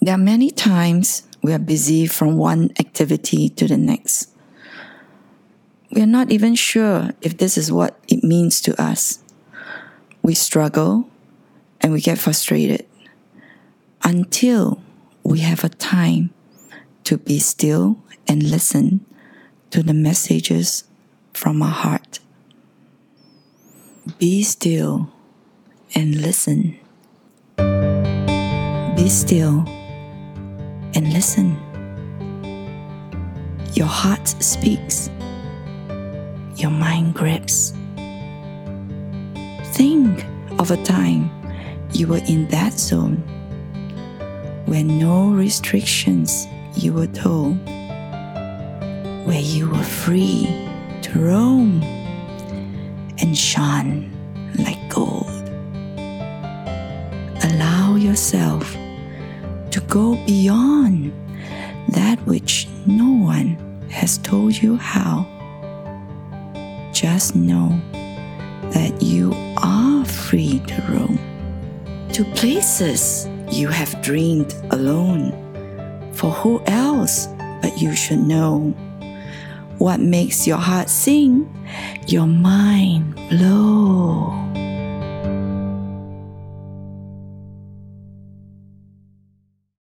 There are many times we are busy from one activity to the next. We are not even sure if this is what it means to us. We struggle and we get frustrated until we have a time to be still and listen to the messages from our heart. Be still and listen. Be still and listen. Your heart speaks. Your mind grips. Think of a time you were in that zone where no restrictions you were told, where you were free to roam and shine like gold. Allow yourself to go beyond that which no one has told you how. Just know that you are free to roam to places you have dreamed alone. For who else but you should know? What makes your heart sing, your mind blow?